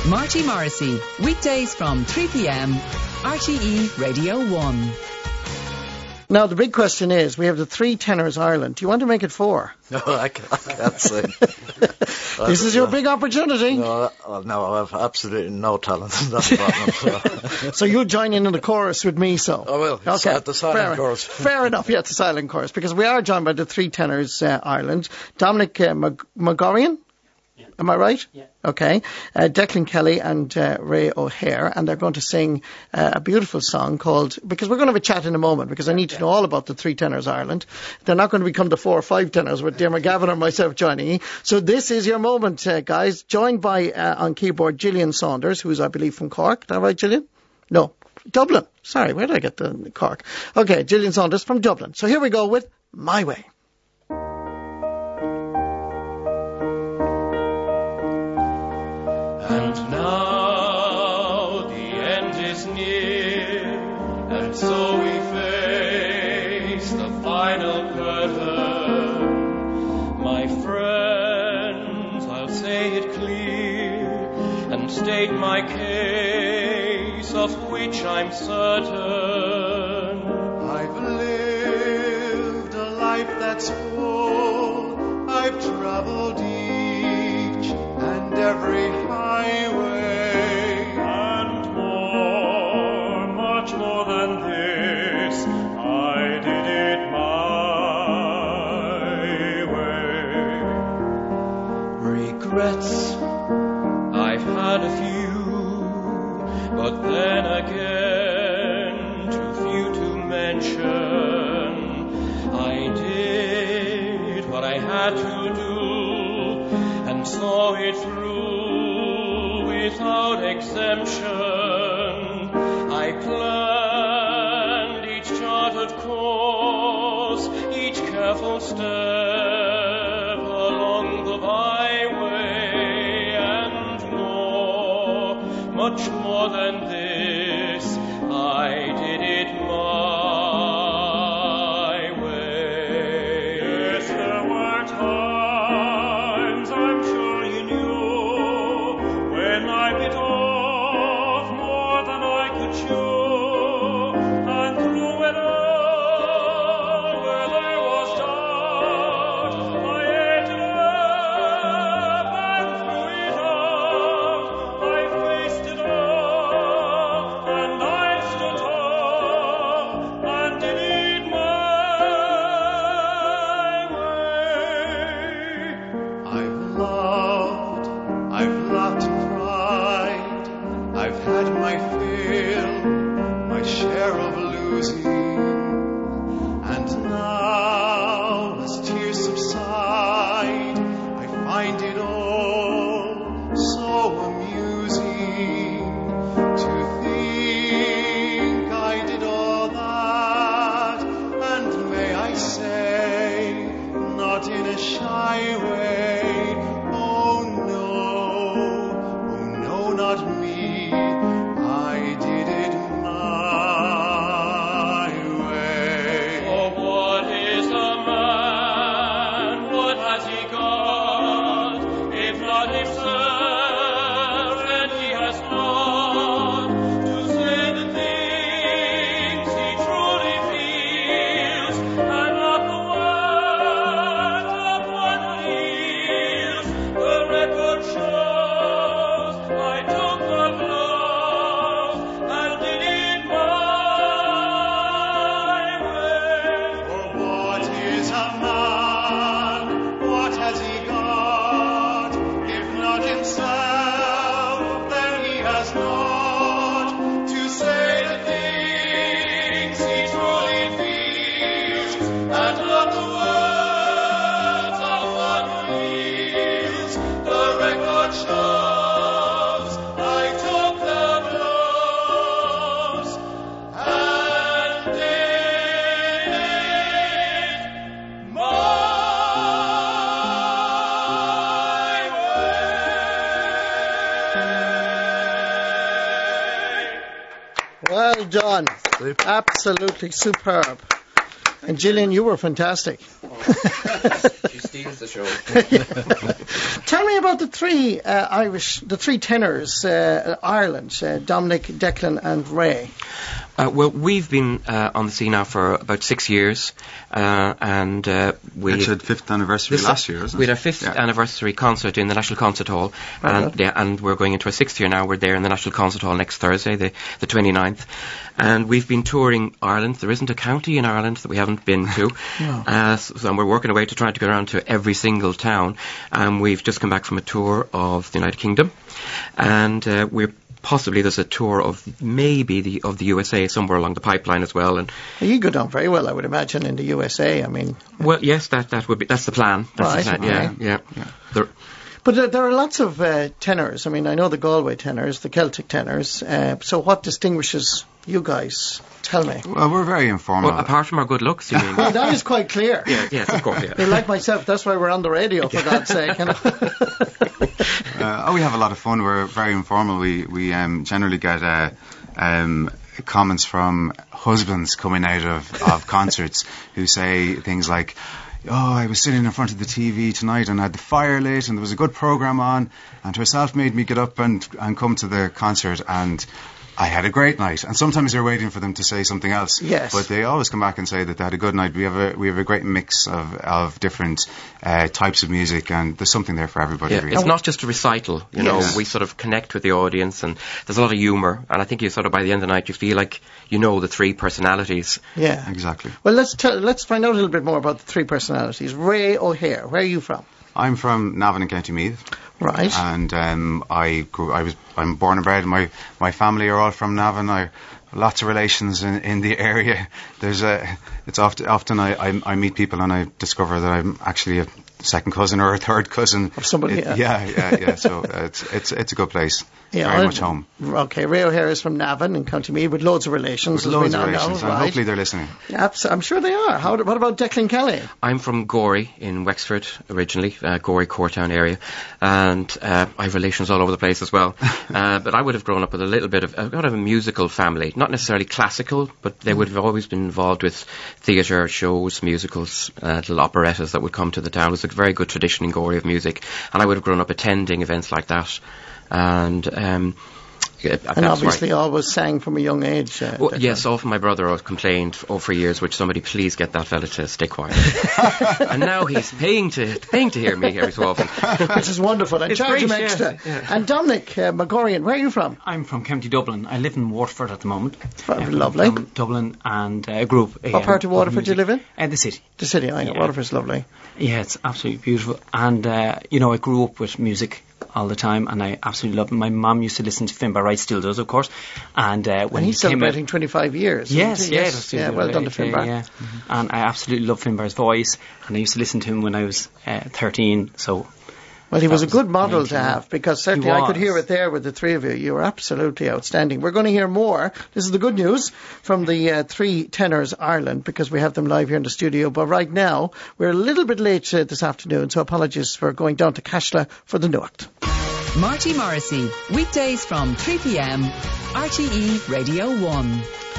Marty Morrissey, weekdays from 3 p.m, RTE Radio 1. Now, the big question is, we have the Three Tenors Ireland. Do you want to make it 4? No, I can't sing. This is your big opportunity. No, I have absolutely no talent in that. So you'll join in the chorus with me, so? I will. Okay. At the silent chorus. Fair enough, yeah, it's a silent chorus, because we are joined by the Three Tenors Ireland. Dominic Magorian? Yeah. Am I right? Yeah. Okay. Declan Kelly and Ray O'Hare, and they're going to sing a beautiful song called, because we're going to have a chat in a moment, because I need to know all about the Three Tenors Ireland. They're not going to become the 4 or 5 tenors with Dermot Gavin or myself joining you. So this is your moment, guys, joined by, on keyboard, Gillian Saunders, who's, I believe, from Cork. Is that right, Gillian? No. Dublin. Sorry, where did I get the Cork? Okay, Gillian Saunders from Dublin. So here we go with My Way. And now the end is near, and so we face the final curtain. My friends, I'll say it clear, and state my case, of which I'm certain. I've lived a life that's full, I've traveled each and every highway, And more, much more than this, I did it my way. Regrets, I've had a few, but then again, too few to mention. I did what I had to do, and saw it through without exemption. I planned each charted course, each careful step along the byway, and more, much more than this, I did it my way. Yes, there were times, I'm sure you knew, when I bit off more than I could chew, and through it all, where there was doubt, I ate it up, and through it out, I faced it all, and I stood tall, and did it my way. I've loved, I've laughed and cried, I've had my fill, my share of losing, and now as tears subside, I find it all so amusing to think I did all that, and may I say, not in a shy way. Oh no, not me. I did it my way. For what is a man? What has he got? If not himself, and he has not to say the things he truly feels, and not the words of one who heals. The record shows I took the blows and did it my way. For what is a man? What has he got? If not himself, then he has not to say the things he truly feels, and not the words of one who heals. The record shows I took the blows and did it my way. Well done. Super. Absolutely superb. And Gillian, you were fantastic. Oh, She steals the show. Tell me about the three tenors, Ireland, Dominic, Declan and Ray. Well, we've been on the scene now for about 6 years, and we had 5th anniversary last year, isn't it? We had our 5th anniversary concert in the National Concert Hall, and we're going into our 6th year now. We're there in the National Concert Hall next Thursday, the 29th, and we've been touring Ireland. There isn't a county in Ireland that we haven't been to, and we're working away to try to get around to every single town. We've just come back from a tour of the United Kingdom, and possibly there's a tour of maybe of the USA somewhere along the pipeline as well. And you go down very well, I would imagine, in the USA. I mean, well, yes, that's the plan. That's the plan. Yeah. But there are lots of tenors. I mean, I know the Galway tenors, the Celtic tenors. So what distinguishes you guys? Tell me. Well, we're very informal. Well, apart from our good looks, you mean? Well, that is quite clear. Yes, of course. Yeah. Like myself, that's why we're on the radio, for God's sake. You know? We have a lot of fun. We're very informal. We generally get comments from husbands coming out of concerts who say things like, "Oh, I was sitting in front of the TV tonight and I had the fire lit and there was a good programme on, and herself made me get up and come to the concert, and I had a great night." And sometimes they're waiting for them to say something else. Yes. But they always come back and say that they had a good night. We have a great mix of different types of music, and there's something there for everybody. Yeah, really. it's not just a recital. You know, we sort of connect with the audience, and there's a lot of humour. And I think you sort of by the end of the night you feel like you know the three personalities. Yeah, exactly. Well, let's find out a little bit more about the three personalities. Ray O'Hare, where are you from? I'm from Navan in County Meath. Right. And I'm born and bred. My family are all from Navan. I lots of relations in the area. It's often I meet people and I discover that I'm actually a second cousin or a third cousin of somebody. Yeah. So it's a good place. Yeah, very much home. Okay, Ray O'Hare is from Navan in County Meath with loads of relations. And hopefully they're listening. I'm sure they are. What about Declan Kelly? I'm from Gorey in Wexford originally, Gorey, Cortown area, and I have relations all over the place as well. But I would have grown up with a little bit of a musical family, not necessarily classical, but they would have always been involved with theatre, shows, musicals, little operettas that would come to the town. It was a very good tradition in Gorey of music, and I would have grown up attending events like that. And obviously always sang from a young age. Yes, often my brother complained for years, would somebody please get that fella to stay quiet. And now he's paying to hear me every so often. Which is wonderful, and charge him extra. Yeah. And Dominic Magorian, where are you from? I'm from County Dublin. I live in Waterford at the moment. Lovely. From Dublin, and grew up. What part of Waterford do you live in? The city. The city, I know. Waterford's lovely. Yeah, it's absolutely beautiful. And, I grew up with music all the time, and I absolutely love it. My mum used to listen to Finbar Wright, still does, of course. And when he's celebrating 25 years. Yes. Well done to Finbar. Yeah. And I absolutely love Finbar's voice, and I used to listen to him when I was 13. So. Well, he was a good model to have, because certainly I could hear it there with the three of you. You were absolutely outstanding. We're going to hear more. This is the good news from the three tenors Ireland, because we have them live here in the studio. But right now, we're a little bit late this afternoon, so apologies for going down to Cashla for the Nuacht. Marty Morrissey, weekdays from 3 p.m, RTE Radio 1.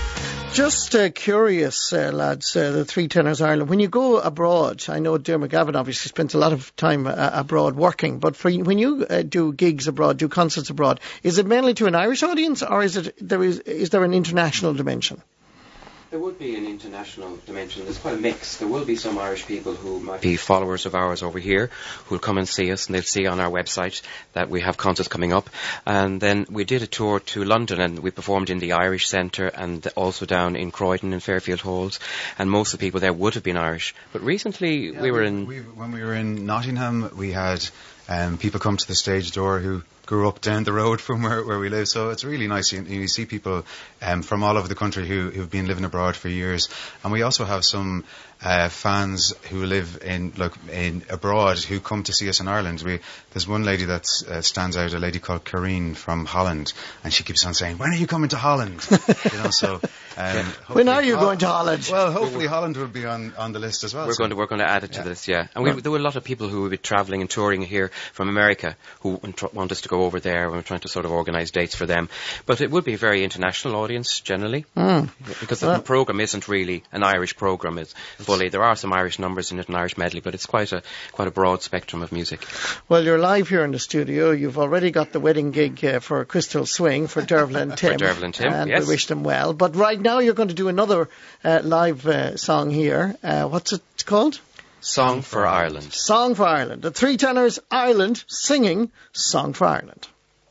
Just curious, lads, the three tenors Ireland. When you go abroad, I know Dermot Gavin obviously spends a lot of time abroad working, but when you do gigs abroad, do concerts abroad, is it mainly to an Irish audience, or is there an international dimension? There would be an international dimension. There's quite a mix. There will be some Irish people who might be followers of ours over here who'll come and see us, and they'll see on our website that we have concerts coming up. And then we did a tour to London, and we performed in the Irish Centre and also down in Croydon and Fairfield Halls, and most of the people there would have been Irish. But recently when we were in Nottingham, we had people come to the stage door who grew up down the road from where we live, so it's really nice. You see people from all over the country who've been living abroad for years, and we also have some fans who live in abroad who come to see us in Ireland. There's one lady that stands out, a lady called Karine from Holland, and she keeps on saying, "When are you coming to Holland?" So when are you going to Holland? Well, hopefully Holland will be on the list as well. We're going to add it to this, yeah. And there were a lot of people who would be travelling and touring here from America who want us to go over there. We're trying to sort of organise dates for them. But it would be a very international audience generally, because the programme isn't really an Irish programme. It's fully, there are some Irish numbers in it, an Irish medley, but it's quite a broad spectrum of music. Well, you're live here in the studio. You've already got the wedding gig for Crystal Swing for Derval and Tim. For Derval and Tim, and yes. we wish them well. But right now you're going to do another live song here. What's it called? Song for Ireland. Song for Ireland. The Three Tenors Ireland singing Song for Ireland.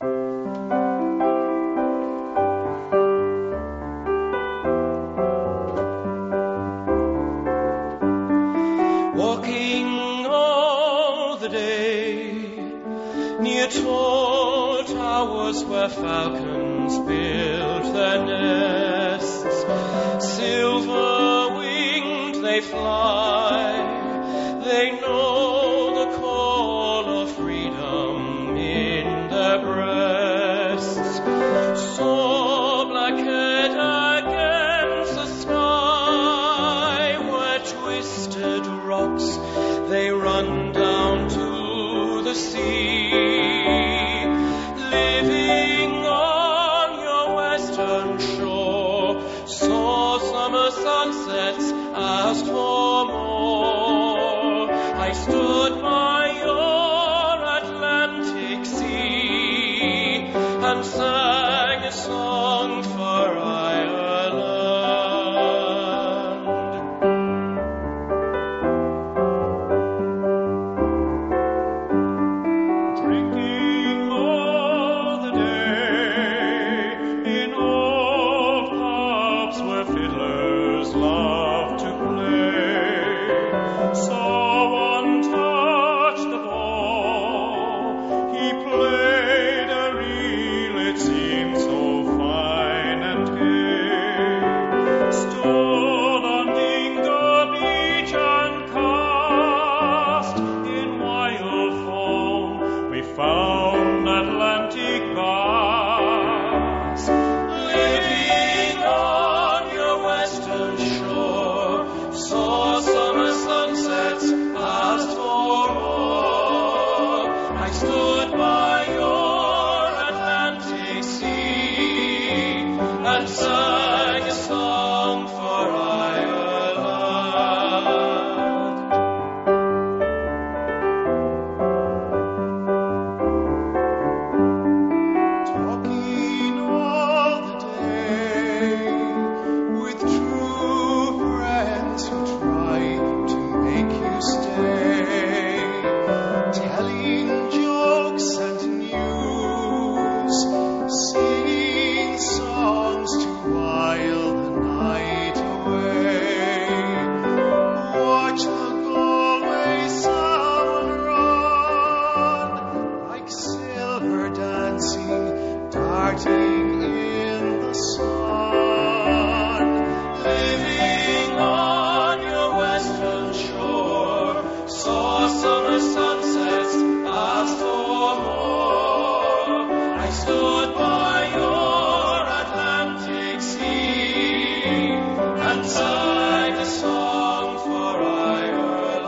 Walking all the day near tall towers where falcons build their nests, silver winged they fly. They know the call of freedom in their breasts. So black-head against the sky, where twisted rocks they run down to the sea. Living on your western shore, saw summer sunsets, asked for more. I stood by your Atlantic sea and sang a song for Ireland. Drinking all the day in old pubs where fiddlers love to play. So one touched the ball, he played a reel, it seemed so fine and gay. Stood on Dingle Beach and cast in wild foam, we found Atlantic bass. Living on your western shore, saw summer sunsets, asked for more. I stood by your Atlantic sea and sang a song for Ireland. Talking all the day with true friends who try to make you stay, telling jokes and news, singing songs to while the night away. Watch the Galway salmon run like silver dancing, darting in the sun. Living on your western shore, saw summer sunsets, asked for more. I stood by your Atlantic sea and sang a song for Ireland.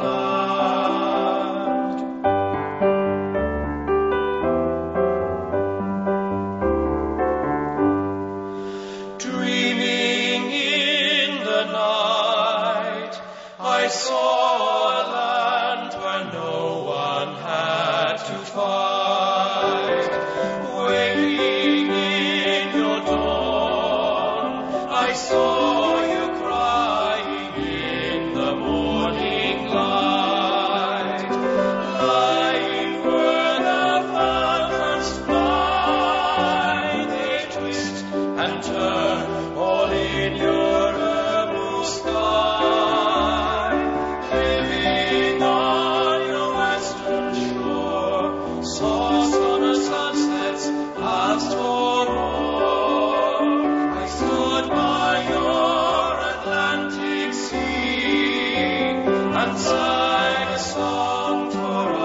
Dreaming in the night, I saw a land where no one had to fight. Waking in your dawn, I saw you crying in the morning light. Lying where the falcons fly, they twist and turn all in your blue sky. Living on your western shore, saw summer sunsets, asked for more. I stood by your Atlantic sea and sang a song for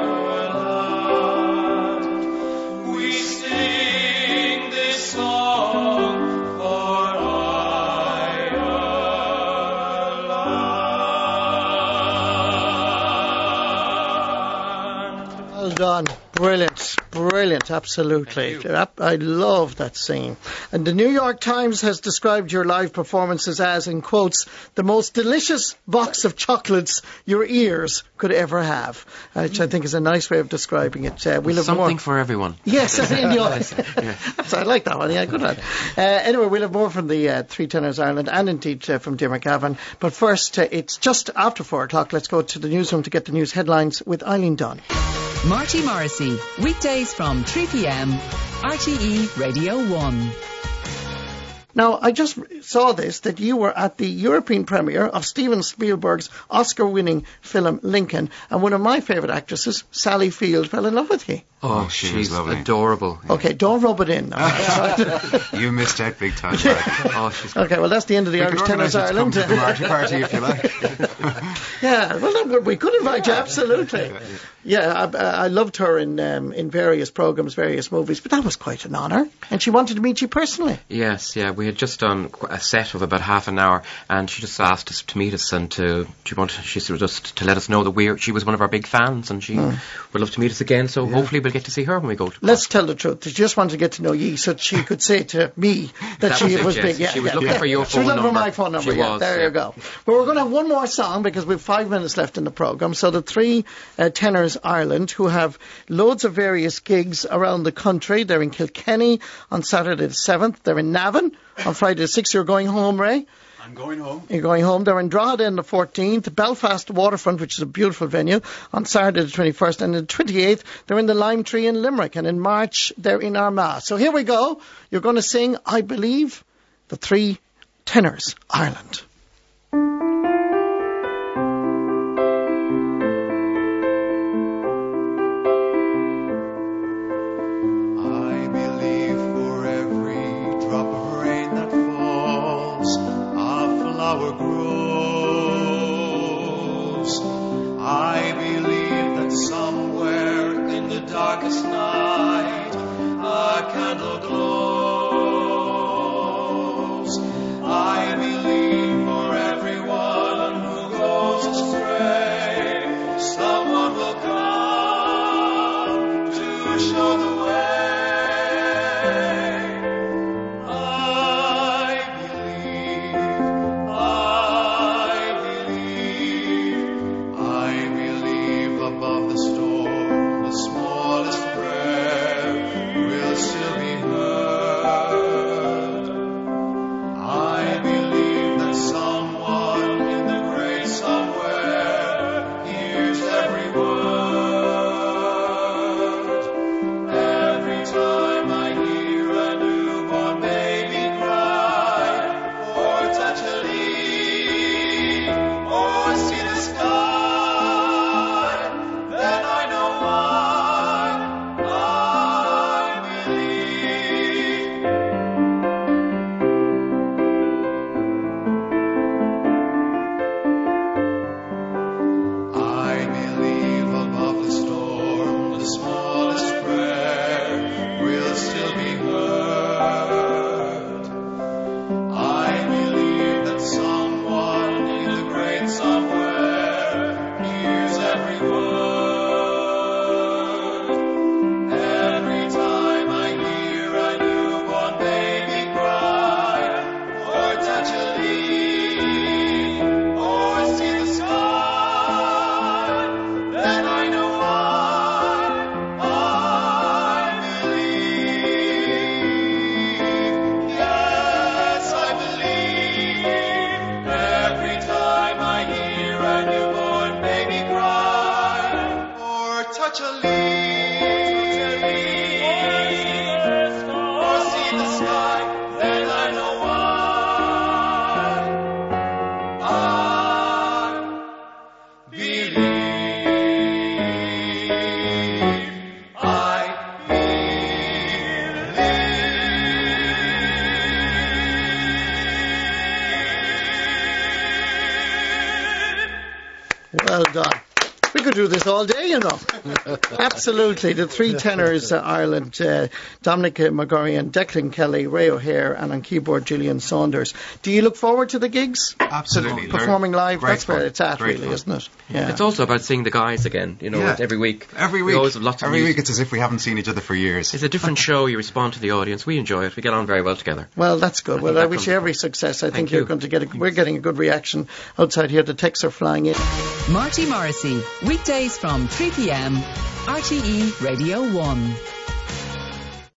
Ireland. We sing this song for Ireland. brilliant, absolutely. I love that scene. And the New York Times has described your live performances as, in quotes, the most delicious box of chocolates your ears could ever have, which I think is a nice way of describing it. We'll have Something more. for everyone. Yes, I like that one. Yeah, good one. Anyway, we'll have more from the Three Tenors Ireland and indeed from Dermot Gavin. But first, it's just after 4 o'clock. Let's go to the newsroom to get the news headlines with Eileen Dunn. Marty Morrissey, weekdays from 3 p.m. RTE Radio 1. Now, I just saw this, that you were at the European premiere of Steven Spielberg's Oscar-winning film Lincoln, and one of my favourite actresses, Sally Field, fell in love with you. Oh, she's lovely. Adorable. Yeah. Okay, don't rub it in. You missed out big time. Oh, she's great. Okay, well, that's the end of the Irish Tenors Ireland. Come to the Marty party if you like. Yeah, well, we could invite you, absolutely. Yeah, I loved her in various programmes, various movies, but that was quite an honour. And she wanted to meet you personally. Yes, yeah, we had just done a set of about half an hour, and she just asked us to meet us and she sort of just to let us know that she was one of our big fans, and she would love to meet us again. So hopefully we'll get to see her when we go to. Let's tell the truth. She just wanted to get to know you, so she could say to me that she was yes. big. Yeah, she was looking for your phone number. She was looking for my phone number. She was, there you go. But we're going to have one more song because we have 5 minutes left in the programme. So the Three Tenors Ireland, who have loads of various gigs around the country. They're in Kilkenny on Saturday the 7th. They're in Navan on Friday the 6th. You're going home, Ray? I'm going home. You're going home. They're in Drogheda on the 14th, Belfast Waterfront, which is a beautiful venue, on Saturday the 21st, and the 28th, they're in the Lime Tree in Limerick, and in March, they're in Armagh. So here we go. You're going to sing, I Believe, the Three Tenors Ireland. Darkest night, a candle glows. I believe for everyone who goes astray, someone will come to show the way. I believe above the storm, the smallest prayer will still be heard. I believe that someone in the great somewhere hears every word. Every time I hear a newborn baby cry, or touch a leaf, or see the sky, then I know why I believe. I believe above the storm, the smallest prayer will still be heard. I believe that someone in the great somewhere hears every word. Every time I hear a newborn baby cry, or touch a leaf, or see the sky, then I know why I believe. Yes, I believe. Every time I hear a newborn baby cry, or touch a leaf, or see the sky, then I know why I believe. I believe. Well done. We could do this all day, you know. Absolutely. The three tenors, Ireland, Dominic McGurrian, Declan Kelly, Ray O'Hare, and on keyboard, Gillian Saunders. Do you look forward to the gigs? Absolutely. Performing live? Great That's where fun. it's at, Great really, fun. isn't it? Yeah. It's also about seeing the guys again, you know, Yeah. every week. Every We week. always have lots of Every music. week it's as if we haven't seen each other for years. It's a different show. You respond to the audience. We enjoy it. We get on very well together. Well, that's good. Well, that I wish comes you every across. success. I think Thank you're you. going to get we're getting a good reaction outside here. The texts are flying in. Marty Morrissey, weekdays from 3 p.m. RTE Radio 1.